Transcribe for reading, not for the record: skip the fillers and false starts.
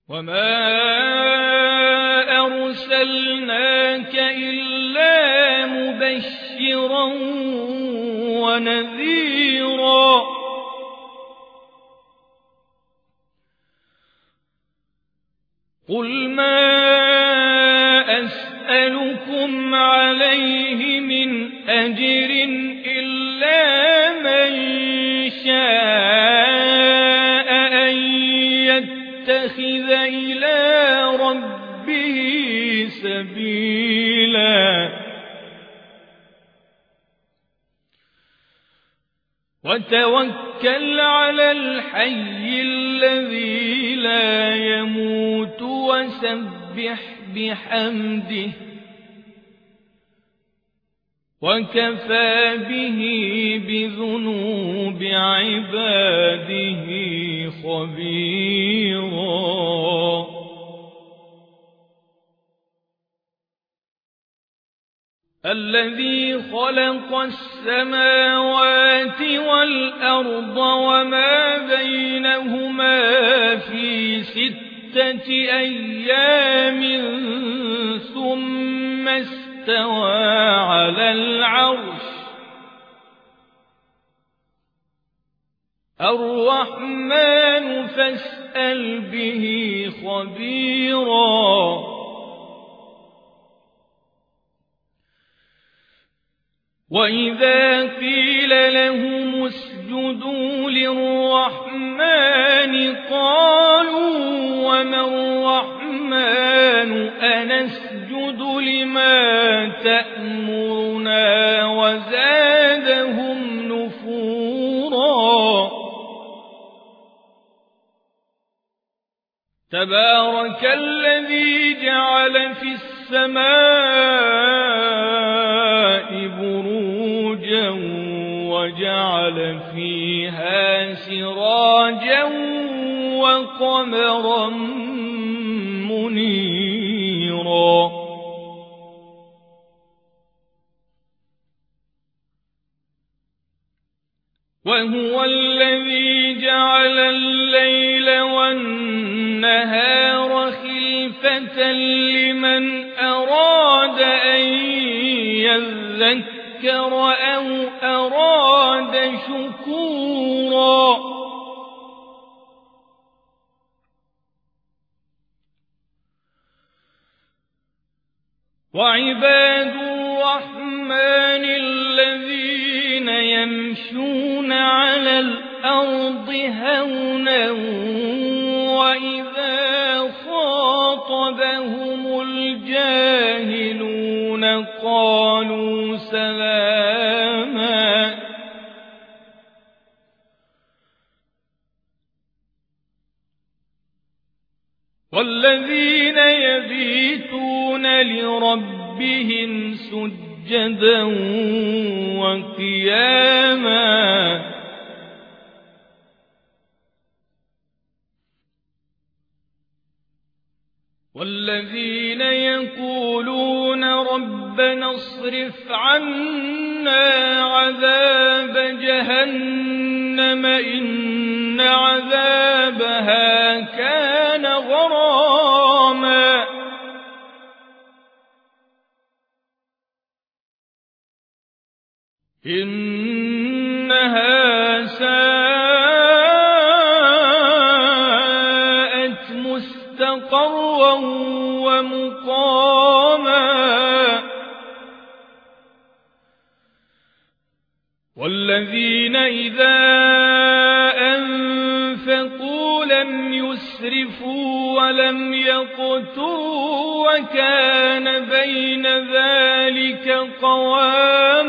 وما أرسلناك إلا مبشرا ونذيرا قل ما أسألكم عليه من أجر إلا من شاء أن يتخذ إلى ربه سبيلا وتوكل على الحي الذي لا يموت وسبح بحمده وكفى به بذنوب عباده خبيرا الذي خلق السماوات والأرض وما بينهما في 6 أيام ثم استوى على العرش الرحمن فاسأل به خبيرا وإذا قيل لهم اسجدوا للرحمن قالوا وما الرحمن أنسجد لما تأمرنا وزادهم نفورا تبارك الذي جعل في السماء بروجا وجعل فيها سراجا وقمرا منيرا وهو الذي جعل الليل والنهار خلفة لمن أراد أن يذكر أو أراد شكورا وعباد الرحمن الذين يمشون على الأرض هونا وإذا خاطبهم الجاهلون قالوا سلاما والذين يبيتون لربهم سجدا وقياما والذين يقولون ربنا اصرف عنا عذاب جهنم إن عذابها كان غراما إنها ساءت مستقرا ومقاما والذين إذا أنفقوا لم يسرفوا ولم يقتروا وكان بين ذلك قواما